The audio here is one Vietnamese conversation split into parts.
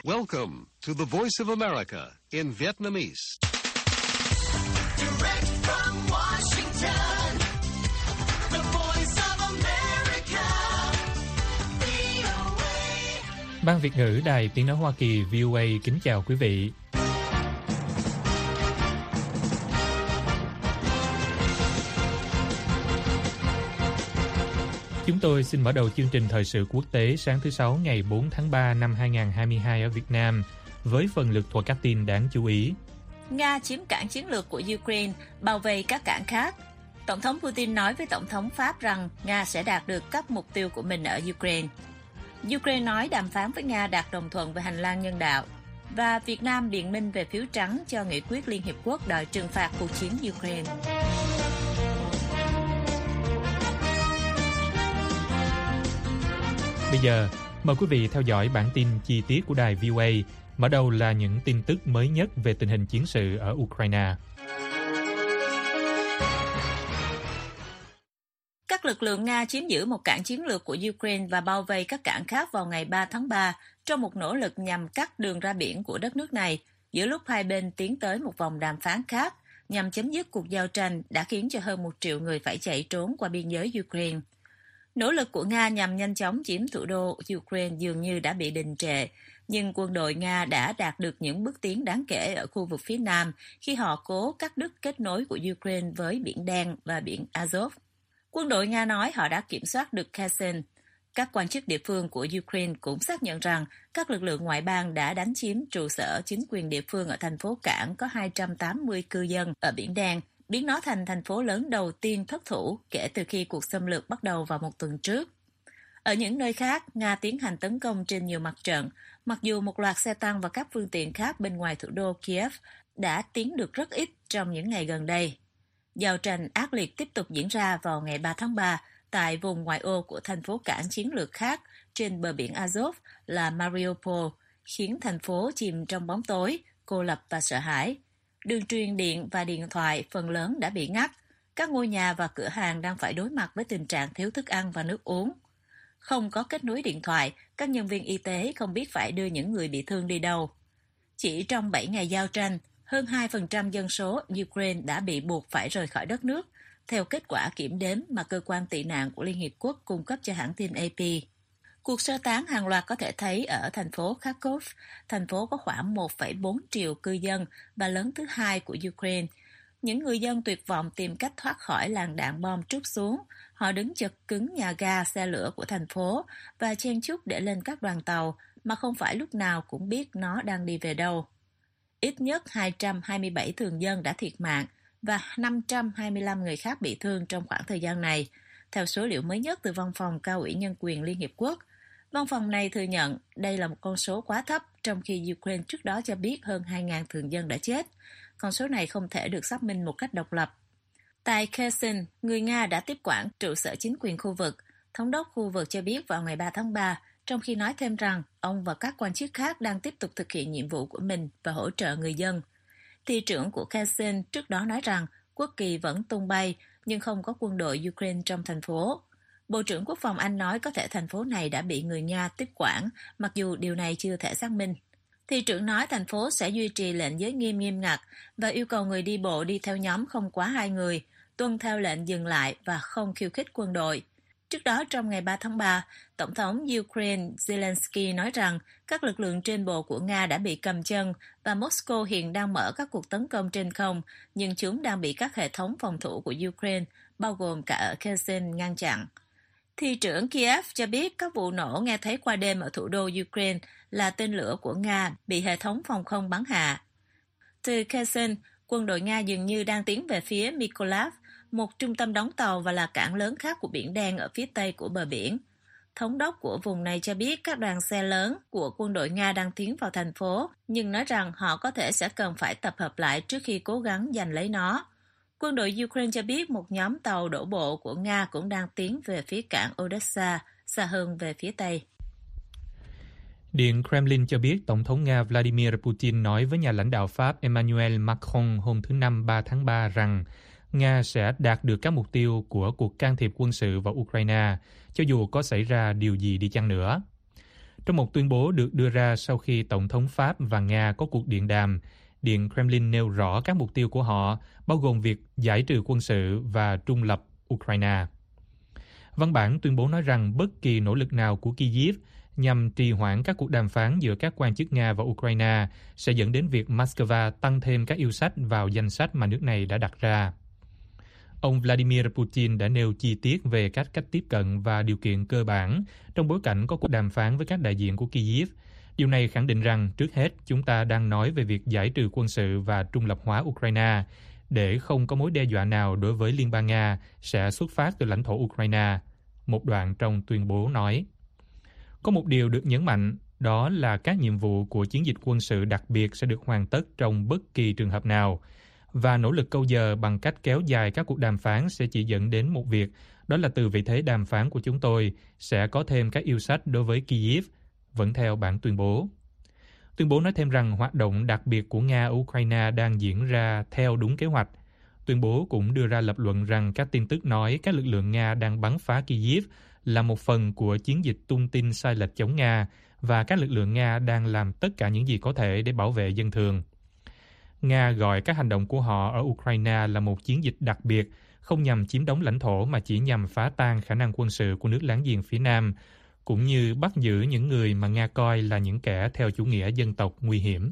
Welcome to the Voice of America in Vietnamese. Direct from Washington, the Voice of America, VOA. Ban Việt ngữ Đài Tiếng nói Hoa Kỳ VOA kính chào quý vị. Chúng tôi xin mở đầu chương trình thời sự quốc tế sáng thứ Sáu ngày 4 tháng 3 năm 2022 ở Việt Nam với phần lược thuộc các tin đáng chú ý. Nga chiếm cảng chiến lược của Ukraine, bao vây các cảng khác. Tổng thống Putin nói với Tổng thống Pháp rằng Nga sẽ đạt được các mục tiêu của mình ở Ukraine. Ukraine nói đàm phán với Nga đạt đồng thuận về hành lang nhân đạo. Và Việt Nam biện minh về phiếu trắng cho nghị quyết Liên Hiệp Quốc đòi trừng phạt cuộc chiến Ukraine. Bây giờ, mời quý vị theo dõi bản tin chi tiết của đài VOA. Mở đầu là những tin tức mới nhất về tình hình chiến sự ở Ukraine. Các lực lượng Nga chiếm giữ một cảng chiến lược của Ukraine và bao vây các cảng khác vào ngày 3 tháng 3 trong một nỗ lực nhằm cắt đường ra biển của đất nước này, giữa lúc hai bên tiến tới một vòng đàm phán khác nhằm chấm dứt cuộc giao tranh đã khiến cho hơn 1 triệu người phải chạy trốn qua biên giới Ukraine. Nỗ lực của Nga nhằm nhanh chóng chiếm thủ đô Ukraine dường như đã bị đình trệ, nhưng quân đội Nga đã đạt được những bước tiến đáng kể ở khu vực phía Nam khi họ cố cắt đứt kết nối của Ukraine với Biển Đen và Biển Azov. Quân đội Nga nói họ đã kiểm soát được Kherson. Các quan chức địa phương của Ukraine cũng xác nhận rằng các lực lượng ngoại bang đã đánh chiếm trụ sở chính quyền địa phương ở thành phố cảng có 280 cư dân ở Biển Đen, biến nó thành thành phố lớn đầu tiên thất thủ kể từ khi cuộc xâm lược bắt đầu vào một tuần trước. Ở những nơi khác, Nga tiến hành tấn công trên nhiều mặt trận, mặc dù một loạt xe tăng và các phương tiện khác bên ngoài thủ đô Kiev đã tiến được rất ít trong những ngày gần đây. Giao tranh ác liệt tiếp tục diễn ra vào ngày 3 tháng 3 tại vùng ngoại ô của thành phố cảng chiến lược khác trên bờ biển Azov là Mariupol, khiến thành phố chìm trong bóng tối, cô lập và sợ hãi. Đường truyền điện và điện thoại phần lớn đã bị ngắt. Các ngôi nhà và cửa hàng đang phải đối mặt với tình trạng thiếu thức ăn và nước uống. Không có kết nối điện thoại, các nhân viên y tế không biết phải đưa những người bị thương đi đâu. Chỉ trong 7 ngày giao tranh, hơn 2% dân số Ukraine đã bị buộc phải rời khỏi đất nước, theo kết quả kiểm đếm mà cơ quan tị nạn của Liên Hiệp Quốc cung cấp cho hãng tin AP. Cuộc sơ tán hàng loạt có thể thấy ở thành phố Kharkov, thành phố có khoảng 1,4 triệu cư dân và lớn thứ hai của Ukraine. Những người dân tuyệt vọng tìm cách thoát khỏi làn đạn bom trút xuống. Họ đứng chật cứng nhà ga, xe lửa của thành phố và chen chúc để lên các đoàn tàu mà không phải lúc nào cũng biết nó đang đi về đâu. Ít nhất 227 thường dân đã thiệt mạng và 525 người khác bị thương trong khoảng thời gian này, theo số liệu mới nhất từ Văn phòng Cao ủy Nhân quyền Liên Hiệp Quốc. Văn phòng này thừa nhận đây là một con số quá thấp, trong khi Ukraine trước đó cho biết hơn 2.000 thường dân đã chết. Con số này không thể được xác minh một cách độc lập. Tại Kherson, người Nga đã tiếp quản trụ sở chính quyền khu vực. Thống đốc khu vực cho biết vào ngày 3 tháng 3, trong khi nói thêm rằng ông và các quan chức khác đang tiếp tục thực hiện nhiệm vụ của mình và hỗ trợ người dân. Thị trưởng của Kherson trước đó nói rằng quốc kỳ vẫn tung bay nhưng không có quân đội Ukraine trong thành phố. Bộ trưởng Quốc phòng Anh nói có thể thành phố này đã bị người Nga tiếp quản, mặc dù điều này chưa thể xác minh. Thị trưởng nói thành phố sẽ duy trì lệnh giới nghiêm nghiêm ngặt và yêu cầu người đi bộ đi theo nhóm không quá 2 người, tuân theo lệnh dừng lại và không khiêu khích quân đội. Trước đó trong ngày 3 tháng 3, Tổng thống Ukraine Zelensky nói rằng các lực lượng trên bộ của Nga đã bị cầm chân và Moscow hiện đang mở các cuộc tấn công trên không, nhưng chúng đang bị các hệ thống phòng thủ của Ukraine, bao gồm cả ở Kherson, ngăn chặn. Thị trưởng Kiev cho biết các vụ nổ nghe thấy qua đêm ở thủ đô Ukraine là tên lửa của Nga bị hệ thống phòng không bắn hạ. Từ Kherson, quân đội Nga dường như đang tiến về phía Mykolaiv, một trung tâm đóng tàu và là cảng lớn khác của Biển Đen ở phía tây của bờ biển. Thống đốc của vùng này cho biết các đoàn xe lớn của quân đội Nga đang tiến vào thành phố, nhưng nói rằng họ có thể sẽ cần phải tập hợp lại trước khi cố gắng giành lấy nó. Quân đội Ukraine cho biết một nhóm tàu đổ bộ của Nga cũng đang tiến về phía cảng Odessa, xa hơn về phía tây. Điện Kremlin cho biết Tổng thống Nga Vladimir Putin nói với nhà lãnh đạo Pháp Emmanuel Macron hôm thứ Năm 3 tháng 3 rằng Nga sẽ đạt được các mục tiêu của cuộc can thiệp quân sự vào Ukraine, cho dù có xảy ra điều gì đi chăng nữa. Trong một tuyên bố được đưa ra sau khi Tổng thống Pháp và Nga có cuộc điện đàm, Điện Kremlin nêu rõ các mục tiêu của họ, bao gồm việc giải trừ quân sự và trung lập Ukraine. Văn bản tuyên bố nói rằng bất kỳ nỗ lực nào của Kyiv nhằm trì hoãn các cuộc đàm phán giữa các quan chức Nga và Ukraine sẽ dẫn đến việc Moscow tăng thêm các yêu sách vào danh sách mà nước này đã đặt ra. Ông Vladimir Putin đã nêu chi tiết về các cách tiếp cận và điều kiện cơ bản trong bối cảnh có cuộc đàm phán với các đại diện của Kyiv. Điều này khẳng định rằng trước hết chúng ta đang nói về việc giải trừ quân sự và trung lập hóa Ukraine để không có mối đe dọa nào đối với Liên bang Nga sẽ xuất phát từ lãnh thổ Ukraine, một đoạn trong tuyên bố nói. Có một điều được nhấn mạnh, đó là các nhiệm vụ của chiến dịch quân sự đặc biệt sẽ được hoàn tất trong bất kỳ trường hợp nào, và nỗ lực câu giờ bằng cách kéo dài các cuộc đàm phán sẽ chỉ dẫn đến một việc, đó là từ vị thế đàm phán của chúng tôi sẽ có thêm các yêu sách đối với Kyiv, vẫn theo bản tuyên bố. Tuyên bố nói thêm rằng hoạt động đặc biệt của Nga ở Ukraine đang diễn ra theo đúng kế hoạch. Tuyên bố cũng đưa ra lập luận rằng các tin tức nói các lực lượng Nga đang bắn phá Kyiv là một phần của chiến dịch tung tin sai lệch chống Nga và các lực lượng Nga đang làm tất cả những gì có thể để bảo vệ dân thường. Nga gọi các hành động của họ ở Ukraine là một chiến dịch đặc biệt, không nhằm chiếm đóng lãnh thổ mà chỉ nhằm phá tan khả năng quân sự của nước láng giềng phía Nam, cũng như bắt giữ những người mà Nga coi là những kẻ theo chủ nghĩa dân tộc nguy hiểm.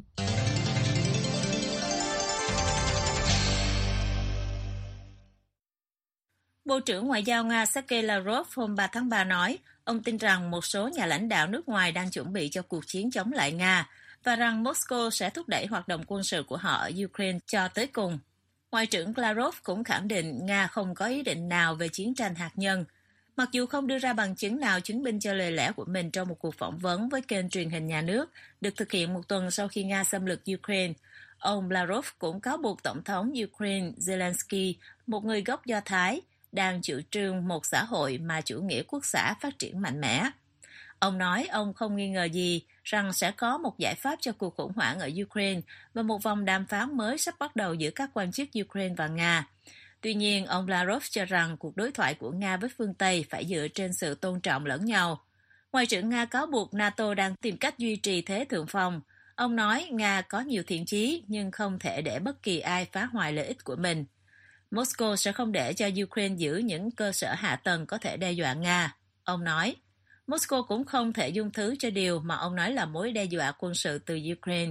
Bộ trưởng Ngoại giao Nga Sergei Lavrov hôm 3 tháng 3 nói, ông tin rằng một số nhà lãnh đạo nước ngoài đang chuẩn bị cho cuộc chiến chống lại Nga và rằng Moscow sẽ thúc đẩy hoạt động quân sự của họ ở Ukraine cho tới cùng. Ngoại trưởng Lavrov cũng khẳng định Nga không có ý định nào về chiến tranh hạt nhân. Mặc dù không đưa ra bằng chứng nào chứng minh cho lời lẽ của mình trong một cuộc phỏng vấn với kênh truyền hình nhà nước được thực hiện một tuần sau khi Nga xâm lược Ukraine, ông Lavrov cũng cáo buộc Tổng thống Ukraine Zelensky, một người gốc Do Thái, đang chủ trương một xã hội mà chủ nghĩa quốc xã phát triển mạnh mẽ. Ông nói ông không nghi ngờ gì rằng sẽ có một giải pháp cho cuộc khủng hoảng ở Ukraine và một vòng đàm phán mới sắp bắt đầu giữa các quan chức Ukraine và Nga. Tuy nhiên, ông Lavrov cho rằng cuộc đối thoại của Nga với phương Tây phải dựa trên sự tôn trọng lẫn nhau. Ngoại trưởng Nga cáo buộc NATO đang tìm cách duy trì thế thượng phong. Ông nói Nga có nhiều thiện chí nhưng không thể để bất kỳ ai phá hoại lợi ích của mình. Moscow sẽ không để cho Ukraine giữ những cơ sở hạ tầng có thể đe dọa Nga. Ông nói, Moscow cũng không thể dung thứ cho điều mà ông nói là mối đe dọa quân sự từ Ukraine.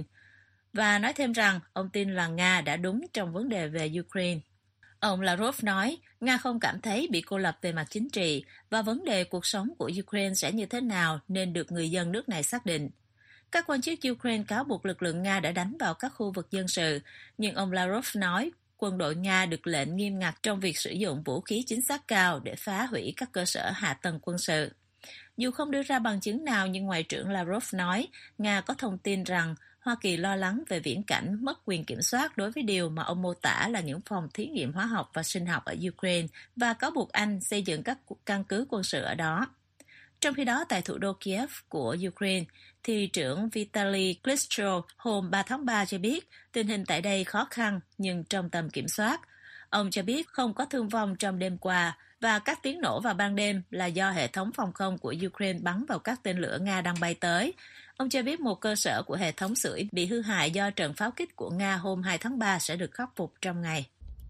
Và nói thêm rằng ông tin là Nga đã đúng trong vấn đề về Ukraine. Ông Lavrov nói, Nga không cảm thấy bị cô lập về mặt chính trị và vấn đề cuộc sống của Ukraine sẽ như thế nào nên được người dân nước này xác định. Các quan chức Ukraine cáo buộc lực lượng Nga đã đánh vào các khu vực dân sự, nhưng ông Lavrov nói quân đội Nga được lệnh nghiêm ngặt trong việc sử dụng vũ khí chính xác cao để phá hủy các cơ sở hạ tầng quân sự. Dù không đưa ra bằng chứng nào, nhưng Ngoại trưởng Lavrov nói Nga có thông tin rằng Hoa Kỳ lo lắng về viễn cảnh mất quyền kiểm soát đối với điều mà ông mô tả là những phòng thí nghiệm hóa học và sinh học ở Ukraine và cáo buộc Anh xây dựng các căn cứ quân sự ở đó. Trong khi đó, tại thủ đô Kiev của Ukraine, Thị trưởng Vitaly Klitschko hôm 3 tháng 3 cho biết tình hình tại đây khó khăn nhưng trong tầm kiểm soát. Ông cho biết không có thương vong trong đêm qua và các tiếng nổ vào ban đêm là do hệ thống phòng không của Ukraine bắn vào các tên lửa Nga đang bay tới. Ông cho biết một cơ sở của hệ thống sưởi bị hư hại do trận pháo kích của Nga hôm 2 tháng 3 sẽ được khắc phục trong ngày.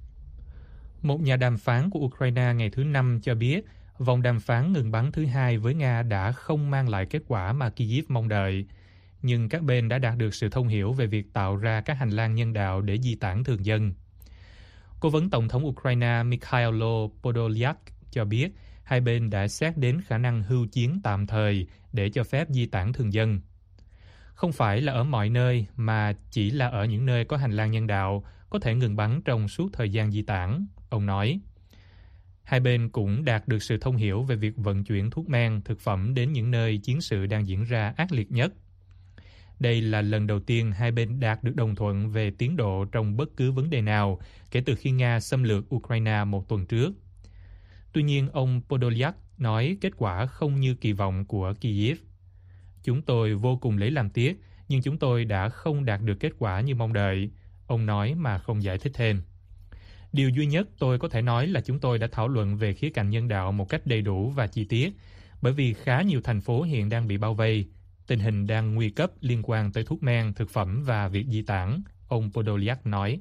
Một nhà đàm phán của Ukraine ngày thứ Năm cho biết vòng đàm phán ngừng bắn thứ hai với Nga đã không mang lại kết quả mà Kyiv mong đợi, nhưng các bên đã đạt được sự thông hiểu về việc tạo ra các hành lang nhân đạo để di tản thường dân. Cố vấn Tổng thống Ukraine Mikhailo Podolyak cho biết hai bên đã xét đến khả năng hưu chiến tạm thời để cho phép di tản thường dân. Không phải là ở mọi nơi mà chỉ là ở những nơi có hành lang nhân đạo có thể ngừng bắn trong suốt thời gian di tản, ông nói. Hai bên cũng đạt được sự thông hiểu về việc vận chuyển thuốc men, thực phẩm đến những nơi chiến sự đang diễn ra ác liệt nhất. Đây là lần đầu tiên hai bên đạt được đồng thuận về tiến độ trong bất cứ vấn đề nào kể từ khi Nga xâm lược Ukraine một tuần trước. Tuy nhiên, ông Podolyak nói kết quả không như kỳ vọng của Kyiv. Chúng tôi vô cùng lấy làm tiếc, nhưng chúng tôi đã không đạt được kết quả như mong đợi, ông nói mà không giải thích thêm. Điều duy nhất tôi có thể nói là chúng tôi đã thảo luận về khía cạnh nhân đạo một cách đầy đủ và chi tiết, bởi vì khá nhiều thành phố hiện đang bị bao vây. Tình hình đang nguy cấp liên quan tới thuốc men, thực phẩm và việc di tản, ông Podolyak nói.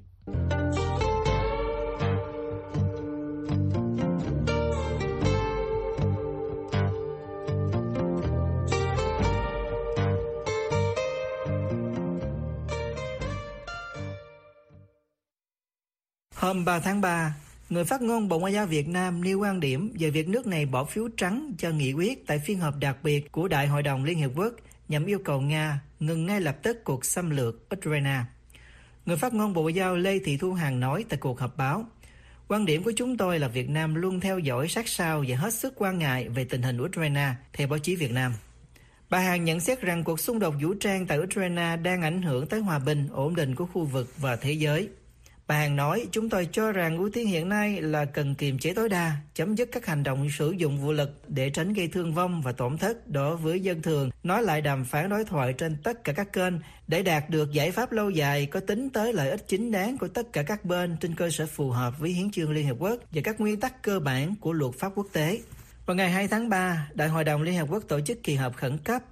Hôm 3 tháng 3, người phát ngôn Bộ Ngoại giao Việt Nam nêu quan điểm về việc nước này bỏ phiếu trắng cho nghị quyết tại phiên họp đặc biệt của Đại hội đồng Liên Hiệp Quốc nhằm yêu cầu Nga ngừng ngay lập tức cuộc xâm lược Ukraine. Người phát ngôn Bộ Ngoại giao Lê Thị Thu Hằng nói tại cuộc họp báo, quan điểm của chúng tôi là Việt Nam luôn theo dõi sát sao và hết sức quan ngại về tình hình Ukraine, theo báo chí Việt Nam. Bà Hằng nhận xét rằng cuộc xung đột vũ trang tại Ukraine đang ảnh hưởng tới hòa bình, ổn định của khu vực và thế giới. Bà Hằng nói, chúng tôi cho rằng ưu tiên hiện nay là cần kiềm chế tối đa, chấm dứt các hành động sử dụng vũ lực để tránh gây thương vong và tổn thất đối với dân thường, nói lại đàm phán đối thoại trên tất cả các kênh để đạt được giải pháp lâu dài có tính tới lợi ích chính đáng của tất cả các bên trên cơ sở phù hợp với Hiến chương Liên Hợp Quốc và các nguyên tắc cơ bản của luật pháp quốc tế. Vào ngày 2 tháng 3, Đại hội đồng Liên Hợp Quốc tổ chức kỳ họp khẩn cấp.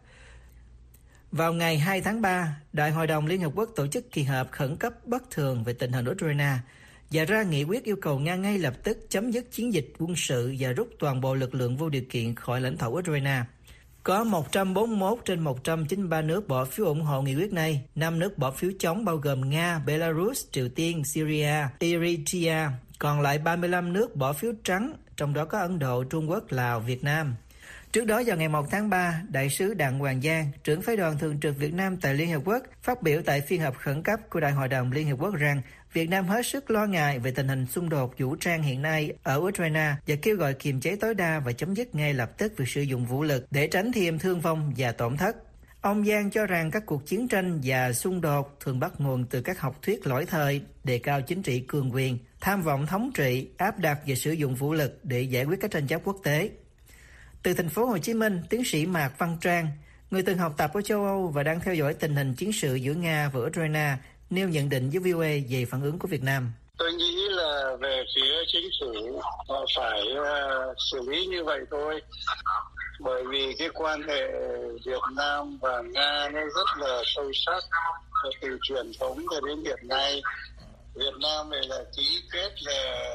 Vào ngày 2 tháng 3, Đại hội đồng Liên Hợp Quốc tổ chức kỳ họp khẩn cấp bất thường về tình hình Ukraine và ra nghị quyết yêu cầu Nga ngay lập tức chấm dứt chiến dịch quân sự và rút toàn bộ lực lượng vô điều kiện khỏi lãnh thổ Ukraine. Có 141 trên 193 nước bỏ phiếu ủng hộ nghị quyết này. 5 nước bỏ phiếu chống bao gồm Nga, Belarus, Triều Tiên, Syria, Eritrea. Còn lại 35 nước bỏ phiếu trắng, trong đó có Ấn Độ, Trung Quốc, Lào, Việt Nam. Trước đó vào ngày 1 tháng 3, Đại sứ Đặng Hoàng Giang, trưởng phái đoàn thường trực Việt Nam tại Liên Hợp Quốc, phát biểu tại phiên họp khẩn cấp của Đại hội đồng Liên Hợp Quốc rằng Việt Nam hết sức lo ngại về tình hình xung đột vũ trang hiện nay ở Ukraine và kêu gọi kiềm chế tối đa và chấm dứt ngay lập tức việc sử dụng vũ lực để tránh thêm thương vong và tổn thất. Ông Giang cho rằng các cuộc chiến tranh và xung đột thường bắt nguồn từ các học thuyết lỗi thời, đề cao chính trị cường quyền, tham vọng thống trị, áp đặt và sử dụng vũ lực để giải quyết các tranh chấp quốc tế. Từ thành phố Hồ Chí Minh, tiến sĩ Mạc Văn Trang, người từng học tập ở châu Âu và đang theo dõi tình hình chiến sự giữa Nga và Ukraine, nêu nhận định với VOA về phản ứng của Việt Nam. Tôi nghĩ là về phía chính phủ họ phải xử lý như vậy thôi. Bởi vì cái quan hệ Việt Nam và Nga nó rất là sâu sắc từ truyền thống cho đến hiện nay. Việt Nam này là ký kết là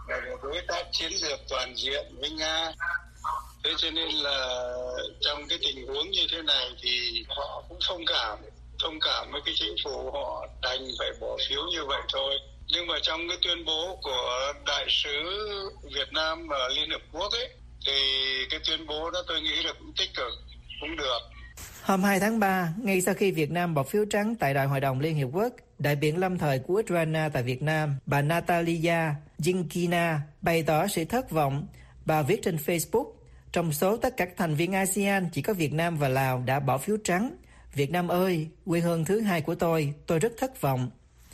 đối tác chiến lược toàn diện với Nga. Thế cho nên là trong cái tình huống như thế này thì họ cũng thông cảm với cái chính phủ, họ đành phải bỏ phiếu như vậy thôi. Nhưng mà trong cái tuyên bố của Đại sứ Việt Nam ở Liên Hợp Quốc ấy, thì cái tuyên bố đó tôi nghĩ là cũng tích cực, cũng được. Hôm 2 tháng 3, ngay sau khi Việt Nam bỏ phiếu trắng tại Đại hội đồng Liên Hiệp Quốc, đại biện lâm thời của Ukraine tại Việt Nam, bà Natalia Jinkina bày tỏ sự thất vọng. Bà viết trên Facebook, trong số tất cả các thành viên ASEAN, chỉ có Việt Nam và Lào đã bỏ phiếu trắng. Việt Nam ơi, quê hương thứ hai của tôi rất thất vọng.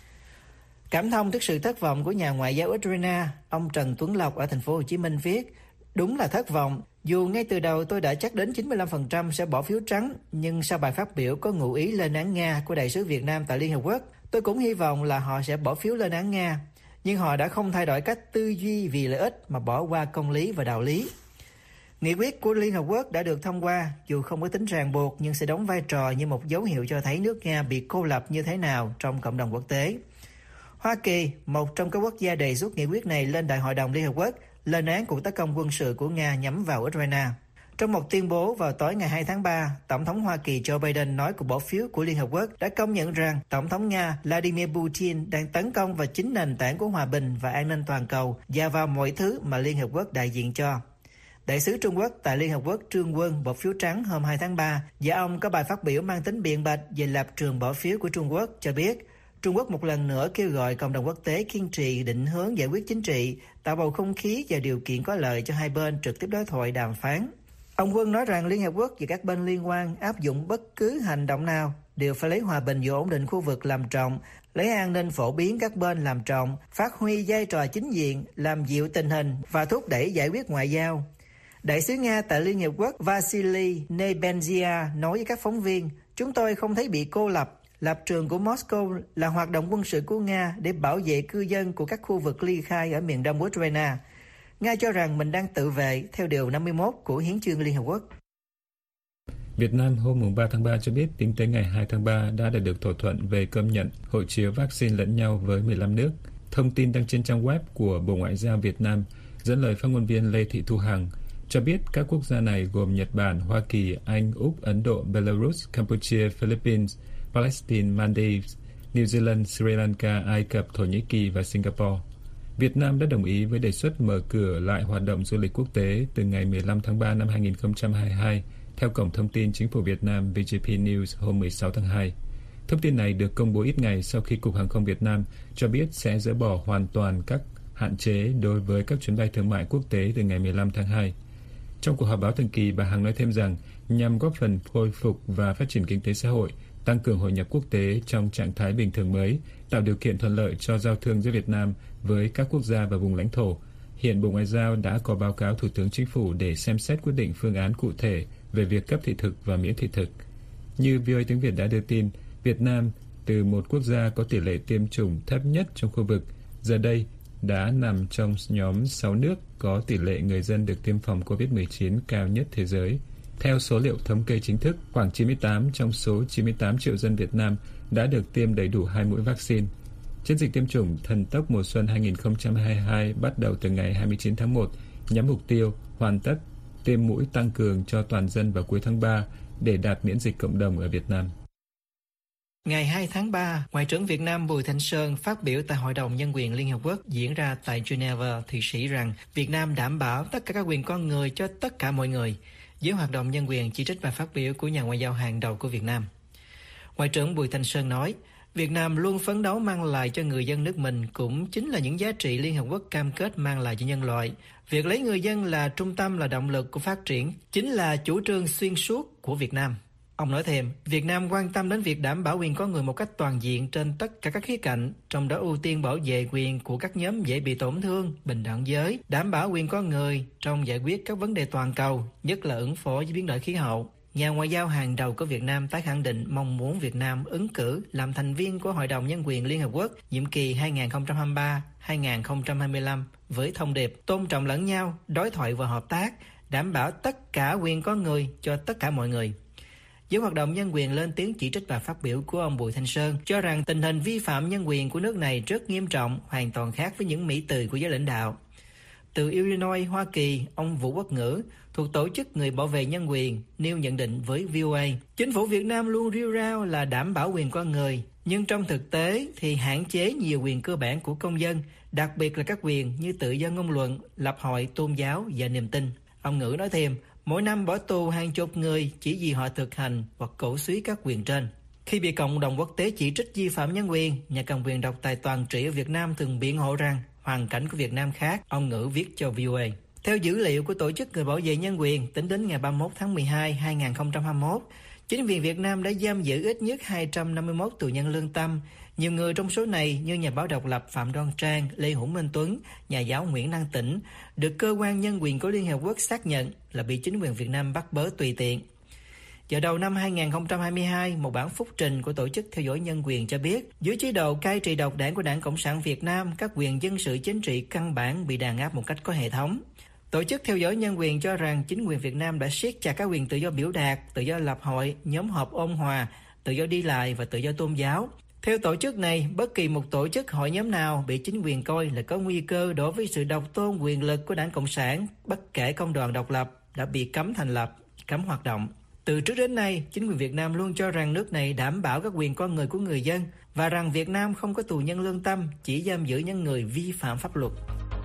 Cảm thông trước sự thất vọng của nhà ngoại giao Ukraine, ông Trần Tuấn Lộc ở thành phố Hồ Chí Minh viết, đúng là thất vọng. Dù ngay từ đầu tôi đã chắc đến 95% sẽ bỏ phiếu trắng, nhưng sau bài phát biểu có ngụ ý lên án Nga của Đại sứ Việt Nam tại Liên Hợp Quốc, tôi cũng hy vọng là họ sẽ bỏ phiếu lên án Nga. Nhưng họ đã không thay đổi cách tư duy vì lợi ích mà bỏ qua công lý và đạo lý. Nghị quyết của Liên Hợp Quốc đã được thông qua, dù không có tính ràng buộc nhưng sẽ đóng vai trò như một dấu hiệu cho thấy nước Nga bị cô lập như thế nào trong cộng đồng quốc tế. Hoa Kỳ, một trong các quốc gia đề xuất nghị quyết này lên Đại hội đồng Liên Hợp Quốc, lên án cuộc tấn công quân sự của Nga nhắm vào Ukraine. Trong một tuyên bố vào tối ngày 2 tháng 3, Tổng thống Hoa Kỳ Joe Biden nói cuộc bỏ phiếu của Liên Hợp Quốc đã công nhận rằng Tổng thống Nga Vladimir Putin đang tấn công vào chính nền tảng của hòa bình và an ninh toàn cầu và vào mọi thứ mà Liên Hợp Quốc đại diện cho. Đại sứ Trung Quốc tại Liên Hợp Quốc Trương Quân bỏ phiếu trắng hôm 2 tháng 3 và ông có bài phát biểu mang tính biện bạch về lập trường bỏ phiếu của Trung Quốc cho biết Trung Quốc một lần nữa kêu gọi cộng đồng quốc tế kiên trì định hướng giải quyết chính trị, tạo bầu không khí và điều kiện có lợi cho hai bên trực tiếp đối thoại đàm phán. Ông Quân nói rằng Liên Hợp Quốc và các bên liên quan áp dụng bất cứ hành động nào đều phải lấy hòa bình và ổn định khu vực làm trọng, lấy an ninh phổ biến các bên làm trọng, phát huy vai trò chính diện, làm dịu tình hình và thúc đẩy giải quyết ngoại giao. Đại sứ Nga tại Liên Hiệp Quốc Vasily Nebenzia nói với các phóng viên, chúng tôi không thấy bị cô lập. Lập trường của Moscow là hoạt động quân sự của Nga để bảo vệ cư dân của các khu vực ly khai ở miền đông Ukraine. Nga cho rằng mình đang tự vệ theo điều 51 của Hiến chương Liên Hợp Quốc. Việt Nam hôm 3 tháng 3 cho biết tính tới ngày 2 tháng 3 đã đạt được thỏa thuận về công nhận hộ chiếu vaccine lẫn nhau với 15 nước. Thông tin đăng trên trang web của Bộ Ngoại giao Việt Nam dẫn lời phát ngôn viên Lê Thị Thu Hằng cho biết các quốc gia này gồm Nhật Bản, Hoa Kỳ, Anh, Úc, Ấn Độ, Belarus, Campuchia, Philippines, Palestine, Maldives, New Zealand, Sri Lanka, Ai Cập, Thổ Nhĩ Kỳ và Singapore. Việt Nam đã đồng ý với đề xuất mở cửa lại hoạt động du lịch quốc tế từ ngày 15 tháng 3 năm 2022, theo Cổng Thông tin Chính phủ Việt Nam VGP News hôm 16 tháng 2. Thông tin này được công bố ít ngày sau khi Cục Hàng không Việt Nam cho biết sẽ dỡ bỏ hoàn toàn các hạn chế đối với các chuyến bay thương mại quốc tế từ ngày 15 tháng 2. Trong cuộc họp báo thường kỳ, bà Hằng nói thêm rằng nhằm góp phần khôi phục và phát triển kinh tế xã hội, tăng cường hội nhập quốc tế trong trạng thái bình thường mới, tạo điều kiện thuận lợi cho giao thương giữa Việt Nam với các quốc gia và vùng lãnh thổ. Hiện Bộ Ngoại giao đã có báo cáo Thủ tướng Chính phủ để xem xét quyết định phương án cụ thể về việc cấp thị thực và miễn thị thực. Như VOA tiếng Việt đã đưa tin, Việt Nam, từ một quốc gia có tỷ lệ tiêm chủng thấp nhất trong khu vực, giờ đây đã nằm trong nhóm 6 nước có tỷ lệ người dân được tiêm phòng COVID-19 cao nhất thế giới. Theo số liệu thống kê chính thức, khoảng 98 trong số 98 triệu dân Việt Nam đã được tiêm đầy đủ 2 mũi vaccine. Chiến dịch tiêm chủng thần tốc mùa xuân 2022 bắt đầu từ ngày 29 tháng 1, nhắm mục tiêu hoàn tất tiêm mũi tăng cường cho toàn dân vào cuối tháng 3 để đạt miễn dịch cộng đồng ở Việt Nam. Ngày 2 tháng 3, Ngoại trưởng Việt Nam Bùi Thanh Sơn phát biểu tại Hội đồng Nhân quyền Liên Hợp Quốc diễn ra tại Geneva, Thụy Sĩ rằng Việt Nam đảm bảo tất cả các quyền con người cho tất cả mọi người, dưới hoạt động nhân quyền chỉ trích và phát biểu của nhà ngoại giao hàng đầu của Việt Nam. Ngoại trưởng Bùi Thanh Sơn nói, Việt Nam luôn phấn đấu mang lại cho người dân nước mình cũng chính là những giá trị Liên Hợp Quốc cam kết mang lại cho nhân loại. Việc lấy người dân là trung tâm, là động lực của phát triển, chính là chủ trương xuyên suốt của Việt Nam. Ông nói thêm, Việt Nam quan tâm đến việc đảm bảo quyền con người một cách toàn diện trên tất cả các khía cạnh, trong đó ưu tiên bảo vệ quyền của các nhóm dễ bị tổn thương, bình đẳng giới, đảm bảo quyền con người trong giải quyết các vấn đề toàn cầu, nhất là ứng phó với biến đổi khí hậu. Nhà ngoại giao hàng đầu của Việt Nam tái khẳng định mong muốn Việt Nam ứng cử làm thành viên của Hội đồng Nhân quyền Liên Hợp Quốc nhiệm kỳ 2023-2025 với thông điệp tôn trọng lẫn nhau, đối thoại và hợp tác, đảm bảo tất cả quyền con người cho tất cả mọi người. Giới hoạt động nhân quyền lên tiếng chỉ trích và phát biểu của ông Bùi Thanh Sơn cho rằng tình hình vi phạm nhân quyền của nước này rất nghiêm trọng, hoàn toàn khác với những mỹ từ của giới lãnh đạo. Từ Illinois, Hoa Kỳ, ông Vũ Quốc Ngữ thuộc Tổ chức Người Bảo vệ Nhân quyền nêu nhận định với VOA. Chính phủ Việt Nam luôn rêu rao là đảm bảo quyền con người, nhưng trong thực tế thì hạn chế nhiều quyền cơ bản của công dân, đặc biệt là các quyền như tự do ngôn luận, lập hội, tôn giáo và niềm tin. Ông Ngữ nói thêm, mỗi năm bỏ tù hàng chục người chỉ vì họ thực hành hoặc cổ suý các quyền trên. Khi bị cộng đồng quốc tế chỉ trích vi phạm nhân quyền, nhà cầm quyền độc tài toàn trị ở Việt Nam thường biện hộ rằng hoàn cảnh của Việt Nam khác, ông Ngữ viết cho VOA. Theo dữ liệu của Tổ chức Người Bảo vệ Nhân quyền, tính đến ngày 31 tháng 12, 2021, chính quyền Việt Nam đã giam giữ ít nhất 251 tù nhân lương tâm. Nhiều người trong số này như nhà báo độc lập Phạm Đoan Trang, Lê Hữu Minh Tuấn, nhà giáo Nguyễn Năng Tĩnh, được Cơ quan Nhân quyền của Liên Hợp Quốc xác nhận là bị chính quyền Việt Nam bắt bớ tùy tiện. Vào đầu năm 2022, một bản phúc trình của Tổ chức Theo dõi Nhân quyền cho biết, dưới chế độ cai trị độc đảng của Đảng Cộng sản Việt Nam, các quyền dân sự chính trị căn bản bị đàn áp một cách có hệ thống. Tổ chức Theo dõi Nhân quyền cho rằng chính quyền Việt Nam đã siết chặt các quyền tự do biểu đạt, tự do lập hội, nhóm họp ôn hòa, tự do đi lại và tự do tôn giáo. Theo tổ chức này, bất kỳ một tổ chức hội nhóm nào bị chính quyền coi là có nguy cơ đối với sự độc tôn quyền lực của Đảng Cộng sản, bất kể công đoàn độc lập, đã bị cấm thành lập, cấm hoạt động. Từ trước đến nay, chính quyền Việt Nam luôn cho rằng nước này đảm bảo các quyền con người của người dân và rằng Việt Nam không có tù nhân lương tâm, chỉ giam giữ những người vi phạm pháp luật.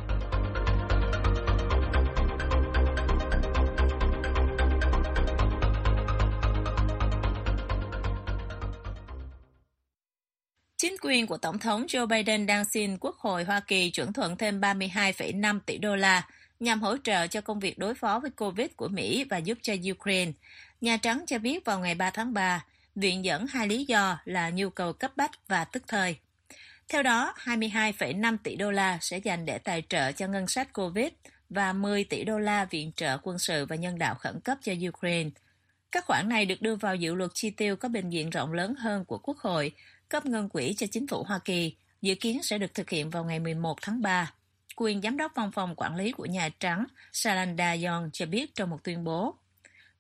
Chính quyền của Tổng thống Joe Biden đang xin Quốc hội Hoa Kỳ chuẩn thuận thêm 32,5 tỷ đô la nhằm hỗ trợ cho công việc đối phó với COVID của Mỹ và giúp cho Ukraine. Nhà Trắng cho biết vào ngày 3 tháng 3, viện dẫn hai lý do là nhu cầu cấp bách và tức thời. Theo đó, 22,5 tỷ đô la sẽ dành để tài trợ cho ngân sách COVID và 10 tỷ đô la viện trợ quân sự và nhân đạo khẩn cấp cho Ukraine. Các khoản này được đưa vào dự luật chi tiêu có bình diện rộng lớn hơn của Quốc hội, cấp ngân quỹ cho chính phủ Hoa Kỳ, dự kiến sẽ được thực hiện vào ngày 11 tháng 3. Quyền giám đốc văn phòng quản lý của Nhà Trắng Shalanda Young cho biết trong một tuyên bố.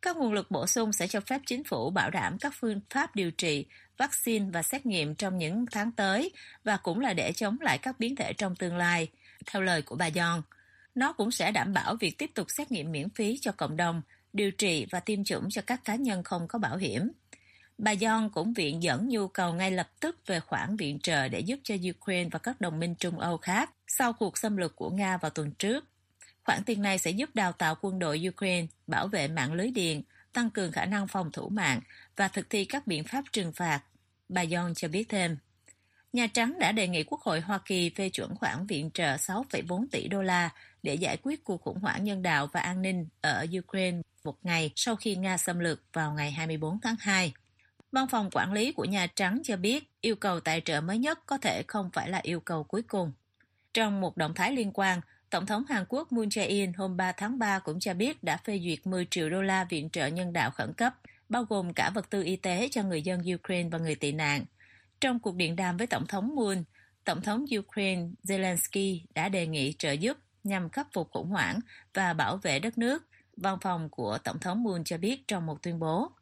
Các nguồn lực bổ sung sẽ cho phép chính phủ bảo đảm các phương pháp điều trị, vaccine và xét nghiệm trong những tháng tới và cũng là để chống lại các biến thể trong tương lai, theo lời của bà Young. Nó cũng sẽ đảm bảo việc tiếp tục xét nghiệm miễn phí cho cộng đồng, điều trị và tiêm chủng cho các cá nhân không có bảo hiểm. Bà Young cũng viện dẫn nhu cầu ngay lập tức về khoản viện trợ để giúp cho Ukraine và các đồng minh Trung Âu khác sau cuộc xâm lược của Nga vào tuần trước. Khoản tiền này sẽ giúp đào tạo quân đội Ukraine, bảo vệ mạng lưới điện, tăng cường khả năng phòng thủ mạng và thực thi các biện pháp trừng phạt. Bà Young cho biết thêm. Nhà Trắng đã đề nghị Quốc hội Hoa Kỳ phê chuẩn khoản viện trợ 6,4 tỷ đô la để giải quyết cuộc khủng hoảng nhân đạo và an ninh ở Ukraine một ngày sau khi Nga xâm lược vào ngày 24 tháng 2. Văn phòng quản lý của Nhà Trắng cho biết yêu cầu tài trợ mới nhất có thể không phải là yêu cầu cuối cùng. Trong một động thái liên quan, Tổng thống Hàn Quốc Moon Jae-in hôm 3 tháng 3 cũng cho biết đã phê duyệt 10 triệu đô la viện trợ nhân đạo khẩn cấp, bao gồm cả vật tư y tế cho người dân Ukraine và người tị nạn. Trong cuộc điện đàm với Tổng thống Moon, Tổng thống Ukraine Zelensky đã đề nghị trợ giúp nhằm khắc phục khủng hoảng và bảo vệ đất nước, văn phòng của Tổng thống Moon cho biết trong một tuyên bố.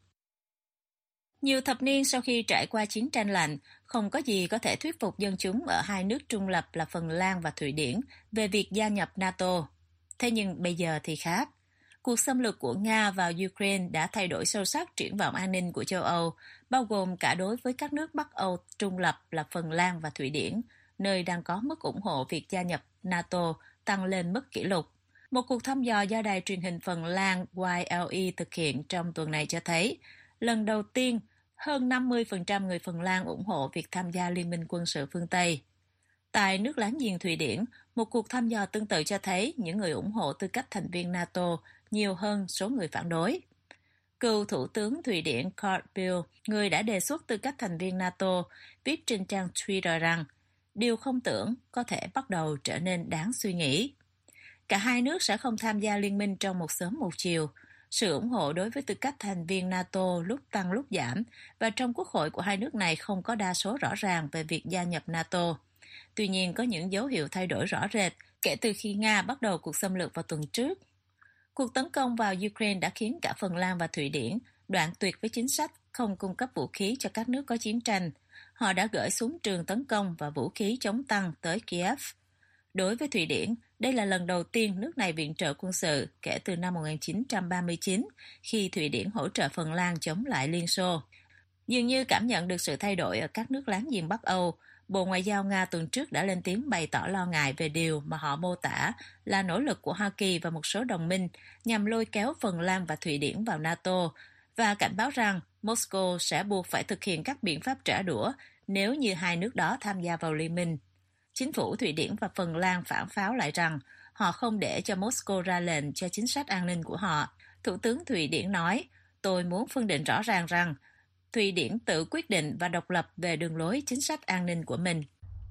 Nhiều thập niên sau khi trải qua chiến tranh lạnh, không có gì có thể thuyết phục dân chúng ở hai nước trung lập là Phần Lan và Thụy Điển về việc gia nhập NATO. Thế nhưng bây giờ thì khác. Cuộc xâm lược của Nga vào Ukraine đã thay đổi sâu sắc triển vọng an ninh của châu Âu, bao gồm cả đối với các nước Bắc Âu trung lập là Phần Lan và Thụy Điển, nơi đang có mức ủng hộ việc gia nhập NATO tăng lên mức kỷ lục. Một cuộc thăm dò do đài truyền hình Phần Lan YLE thực hiện trong tuần này cho thấy, lần đầu tiên, hơn 50% người Phần Lan ủng hộ việc tham gia Liên minh quân sự phương Tây. Tại nước láng giềng Thụy Điển, một cuộc thăm dò tương tự cho thấy những người ủng hộ tư cách thành viên NATO nhiều hơn số người phản đối. Cựu Thủ tướng Thụy Điển Carl Bildt, người đã đề xuất tư cách thành viên NATO, viết trên trang Twitter rằng điều không tưởng có thể bắt đầu trở nên đáng suy nghĩ. Cả hai nước sẽ không tham gia liên minh trong một sớm một chiều. Sự ủng hộ đối với tư cách thành viên NATO lúc tăng lúc giảm và trong quốc hội của hai nước này không có đa số rõ ràng về việc gia nhập NATO. Tuy nhiên có những dấu hiệu thay đổi rõ rệt kể từ khi Nga bắt đầu cuộc xâm lược vào tuần trước. Cuộc tấn công vào Ukraine đã khiến cả Phần Lan và Thụy Điển đoạn tuyệt với chính sách không cung cấp vũ khí cho các nước có chiến tranh. Họ đã gửi súng trường tấn công và vũ khí chống tăng tới Kiev. Đối với Thụy Điển, đây là lần đầu tiên nước này viện trợ quân sự kể từ năm 1939 khi Thụy Điển hỗ trợ Phần Lan chống lại Liên Xô. Dường như cảm nhận được sự thay đổi ở các nước láng giềng Bắc Âu, Bộ Ngoại giao Nga tuần trước đã lên tiếng bày tỏ lo ngại về điều mà họ mô tả là nỗ lực của Hoa Kỳ và một số đồng minh nhằm lôi kéo Phần Lan và Thụy Điển vào NATO và cảnh báo rằng Moscow sẽ buộc phải thực hiện các biện pháp trả đũa nếu như hai nước đó tham gia vào liên minh. Chính phủ Thụy Điển và Phần Lan phản pháo lại rằng họ không để cho Moscow ra lệnh cho chính sách an ninh của họ. Thủ tướng Thụy Điển nói, tôi muốn phân định rõ ràng rằng Thụy Điển tự quyết định và độc lập về đường lối chính sách an ninh của mình.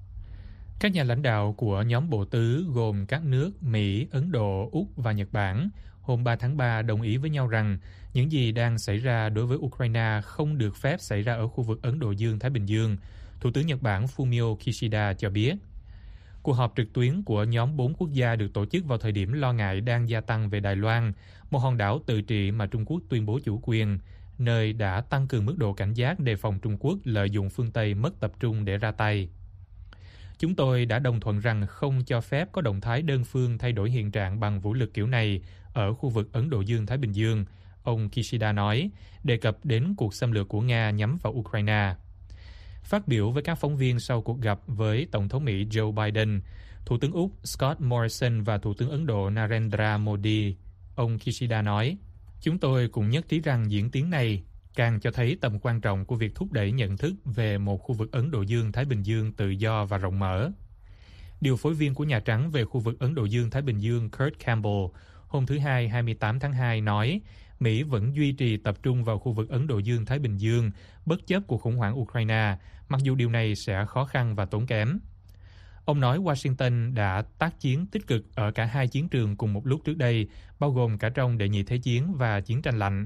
Các nhà lãnh đạo của nhóm bộ tứ gồm các nước Mỹ, Ấn Độ, Úc và Nhật Bản hôm 3 tháng 3 đồng ý với nhau rằng những gì đang xảy ra đối với Ukraine không được phép xảy ra ở khu vực Ấn Độ Dương-Thái Bình Dương, Thủ tướng Nhật Bản Fumio Kishida cho biết. Cuộc họp trực tuyến của nhóm 4 quốc gia được tổ chức vào thời điểm lo ngại đang gia tăng về Đài Loan, một hòn đảo tự trị mà Trung Quốc tuyên bố chủ quyền, nơi đã tăng cường mức độ cảnh giác đề phòng Trung Quốc lợi dụng phương Tây mất tập trung để ra tay. Chúng tôi đã đồng thuận rằng không cho phép có động thái đơn phương thay đổi hiện trạng bằng vũ lực kiểu này ở khu vực Ấn Độ Dương-Thái Bình Dương, ông Kishida nói, đề cập đến cuộc xâm lược của Nga nhắm vào Ukraine. Phát biểu với các phóng viên sau cuộc gặp với Tổng thống Mỹ Joe Biden, Thủ tướng Úc Scott Morrison và Thủ tướng Ấn Độ Narendra Modi, ông Kishida nói, chúng tôi cũng nhất trí rằng diễn tiến này càng cho thấy tầm quan trọng của việc thúc đẩy nhận thức về một khu vực Ấn Độ Dương-Thái Bình Dương tự do và rộng mở. Điều phối viên của Nhà Trắng về khu vực Ấn Độ Dương-Thái Bình Dương Kurt Campbell hôm thứ Hai 28 tháng 2 nói Mỹ vẫn duy trì tập trung vào khu vực Ấn Độ Dương-Thái Bình Dương bất chấp cuộc khủng hoảng Ukraine, mặc dù điều này sẽ khó khăn và tốn kém. Ông nói Washington đã tác chiến tích cực ở cả hai chiến trường cùng một lúc trước đây, bao gồm cả trong Đệ nhị Thế chiến và Chiến tranh lạnh.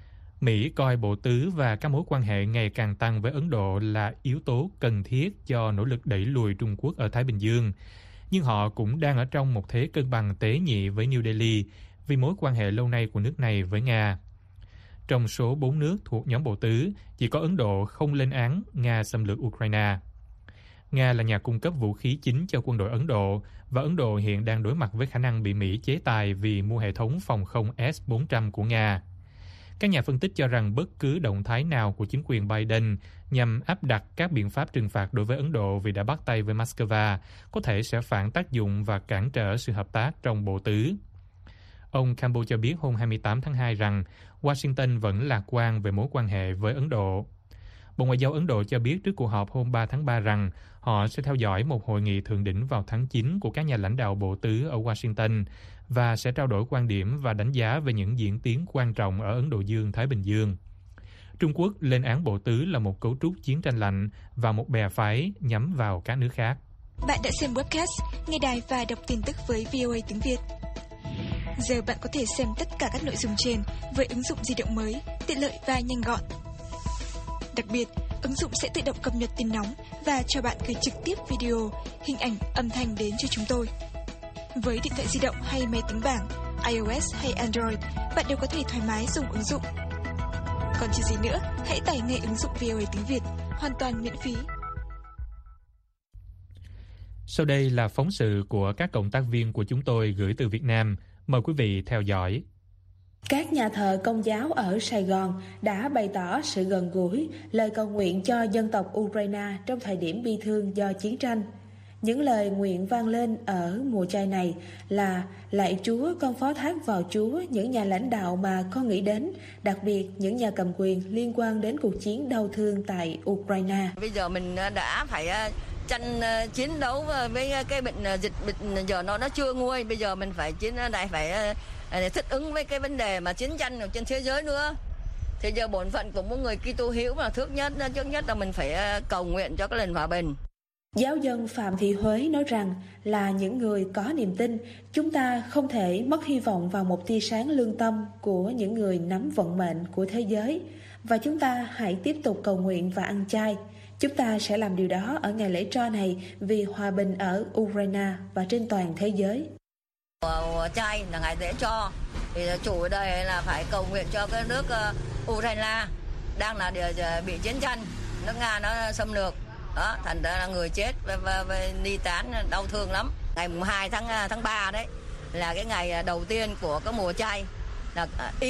Mỹ coi bộ tứ và các mối quan hệ ngày càng tăng với Ấn Độ là yếu tố cần thiết cho nỗ lực đẩy lùi Trung Quốc ở Thái Bình Dương. Nhưng họ cũng đang ở trong một thế cân bằng tế nhị với New Delhi vì mối quan hệ lâu nay của nước này với Nga. Trong số 4 nước thuộc nhóm bộ tứ, chỉ có Ấn Độ không lên án Nga xâm lược Ukraine. Nga là nhà cung cấp vũ khí chính cho quân đội Ấn Độ, và Ấn Độ hiện đang đối mặt với khả năng bị Mỹ chế tài vì mua hệ thống phòng không S-400 của Nga. Các nhà phân tích cho rằng bất cứ động thái nào của chính quyền Biden nhằm áp đặt các biện pháp trừng phạt đối với Ấn Độ vì đã bắt tay với Moscow có thể sẽ phản tác dụng và cản trở sự hợp tác trong bộ tứ. Ông Campbell cho biết hôm 28 tháng 2 rằng Washington vẫn lạc quan về mối quan hệ với Ấn Độ. Bộ Ngoại giao Ấn Độ cho biết trước cuộc họp hôm 3 tháng 3 rằng họ sẽ theo dõi một hội nghị thượng đỉnh vào tháng 9 của các nhà lãnh đạo bộ tứ ở Washington và sẽ trao đổi quan điểm và đánh giá về những diễn tiến quan trọng ở Ấn Độ Dương-Thái Bình Dương. Trung Quốc lên án bộ tứ là một cấu trúc chiến tranh lạnh và một bè phái nhắm vào các nước khác. Bạn đã xem webcast, nghe đài và đọc tin tức với VOA tiếng Việt. Giờ bạn có thể xem tất cả các nội dung trên với ứng dụng di động mới, tiện lợi và nhanh gọn. Đặc biệt, ứng dụng sẽ tự động cập nhật tin nóng và cho bạn gửi trực tiếp video, hình ảnh, âm thanh đến cho chúng tôi. Với điện thoại di động hay máy tính bảng, iOS hay Android, bạn đều có thể thoải mái dùng ứng dụng. Còn chờ gì nữa, hãy tải ngay ứng dụng VOA tiếng Việt, hoàn toàn miễn phí. Sau đây là phóng sự của các cộng tác viên của chúng tôi gửi từ Việt Nam. Mời quý vị theo dõi. Các nhà thờ Công giáo ở Sài Gòn đã bày tỏ sự gần gũi, lời cầu nguyện cho dân tộc Ukraine trong thời điểm bi thương do chiến tranh. Những lời nguyện vang lên ở mùa chay này là: lạy Chúa, con phó thác vào Chúa những nhà lãnh đạo mà con nghĩ đến, đặc biệt những nhà cầm quyền liên quan đến cuộc chiến đau thương tại Ukraine. Bây giờ mình đã phải tranh chiến đấu với cái dịch giờ nó chưa nguôi, bây giờ mình phải thích ứng với cái vấn đề mà chiến tranh ở trên thế giới nữa. Thì giờ bổn phận của mỗi người Kitô hữu là trước nhất là mình phải cầu nguyện cho cái nền hòa bình. Giáo dân Phạm Thị Huế nói rằng là những người có niềm tin, chúng ta không thể mất hy vọng vào một tia sáng lương tâm của những người nắm vận mệnh của thế giới, và chúng ta hãy tiếp tục cầu nguyện và ăn chay. Chúng ta sẽ làm điều đó ở ngày lễ tro này vì hòa bình ở Ukraine và trên toàn thế giới. Chay là ngày lễ tro, thì chủ ở đây là phải cầu nguyện cho cái nước Ukraine đang là bị chiến tranh, nước Nga nó xâm lược. Đó, thành ra là người chết và đi tán đau thương lắm. Ngày 2 tháng 3 đấy là cái ngày đầu tiên của cái mùa chay. Là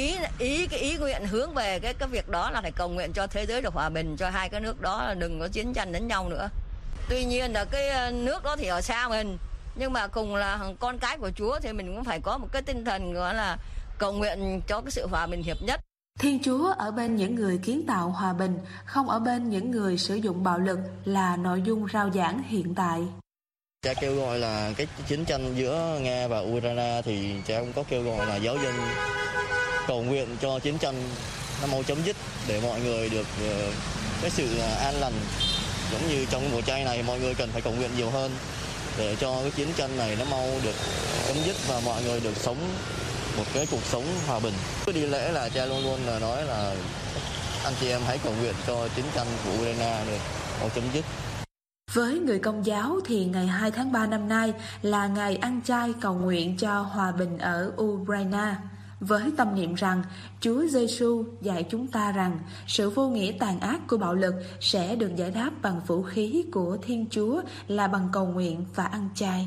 ý nguyện hướng về cái việc đó là phải cầu nguyện cho thế giới được hòa bình, cho hai cái nước đó là đừng có chiến tranh đánh nhau nữa. Tuy nhiên là cái nước đó thì ở xa mình, nhưng mà cùng là con cái của Chúa thì mình cũng phải có một cái tinh thần gọi là cầu nguyện cho cái sự hòa bình hiệp nhất. Thiên Chúa ở bên những người kiến tạo hòa bình, không ở bên những người sử dụng bạo lực là nội dung rao giảng hiện tại. Cha kêu gọi là cái chiến tranh giữa Nga và Ukraine thì cha cũng có kêu gọi là giáo dân cầu nguyện cho chiến tranh nó mau chấm dứt để mọi người được cái sự an lành. Giống như trong mùa chay này mọi người cần phải cầu nguyện nhiều hơn để cho cái chiến tranh này nó mau được chấm dứt và mọi người được sống một cái cuộc sống hòa bình. Cứ đi lễ là cha luôn luôn là nói là anh chị em hãy cầu nguyện cho chiến tranh của Ukraine được mau chấm dứt. Với người Công giáo thì ngày 2 tháng 3 năm nay là ngày ăn chay cầu nguyện cho hòa bình ở Ukraine, với tâm niệm rằng Chúa Giêsu dạy chúng ta rằng sự vô nghĩa tàn ác của bạo lực sẽ được giải đáp bằng vũ khí của Thiên Chúa là bằng cầu nguyện và ăn chay.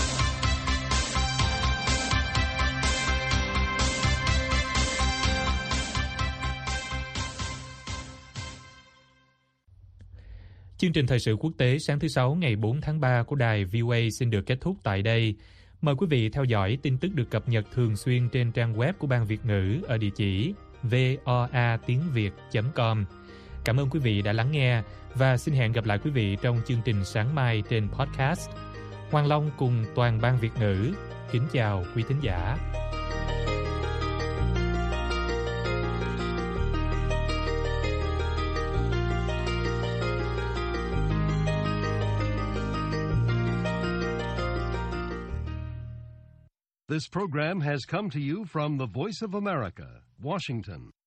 Chương trình thời sự quốc tế sáng thứ Sáu ngày 4 tháng 3 của đài VOA xin được kết thúc tại đây. Mời quý vị theo dõi tin tức được cập nhật thường xuyên trên trang web của Ban Việt ngữ ở địa chỉ voatiengviet.com. Cảm ơn quý vị đã lắng nghe và xin hẹn gặp lại quý vị trong chương trình sáng mai trên podcast. Hoàng Long cùng toàn Ban Việt ngữ kính chào quý thính giả. This program has come to you from the Voice of America, Washington.